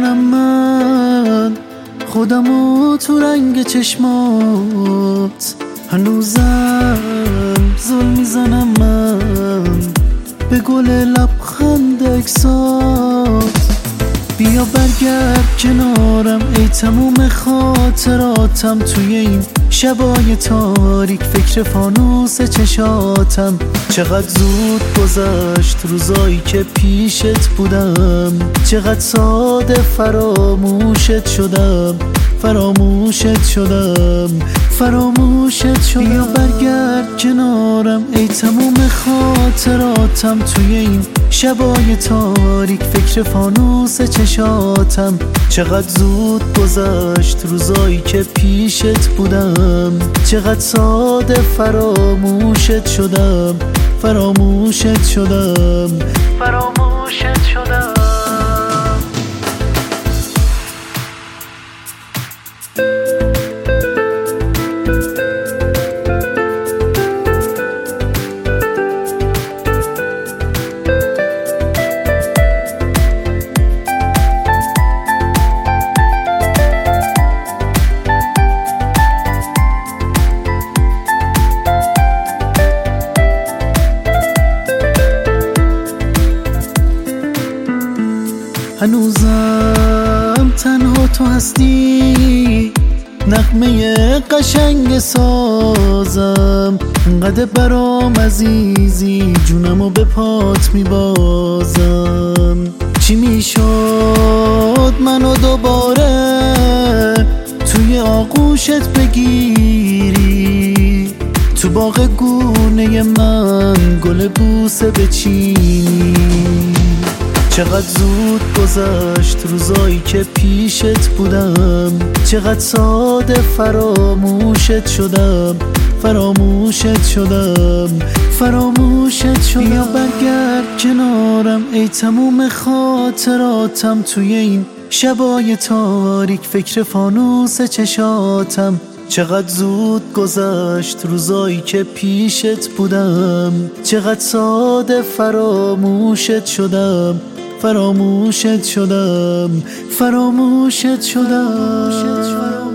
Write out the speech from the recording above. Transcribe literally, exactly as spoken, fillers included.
میکنم من خودمو تو رنگ چشمات، هنوزم زل میزنم من به گل لبخند اکسات. بیا برگرد کنارم ای تموم خاطراتم، توی این شبای تاریک فکر فانوس چشاتم. چقدر زود گذشت روزایی که پیشت بودم، چقدر ساده فراموشت شدم، فراموشت شدم، فراموشت شدم. بیا برگرد کنارم ای تموم خاطراتم، توی این شبای تاریک فکر فانوس چشاتم. چقدر زود گذشت روزایی که پیشت بودم، چقدر ساده فراموشت شدم، فراموشت شدم، فراموشت شدم. هنوزم تنها تو هستی، نغمه قشنگ سازم، انقدر برام عزیزی جونمو به پات میبازم. چی میشد منو دوباره توی آغوشت بگیری، تو باغ گونه من گل بوسه بچینی. چقدر زود گذشت روزایی که پیشت بودم، چقدر ساده فراموشت شدم، فراموشت شدم، فراموشت شدم. بیا برگرد کنارم ای تموم خاطراتم، توی این شبای تاریک فکر فانوس چشاتم. چقدر زود گذشت روزایی که پیشت بودم، چقدر ساده فراموشت شدم، فراموشت شدم، فراموشت شدم.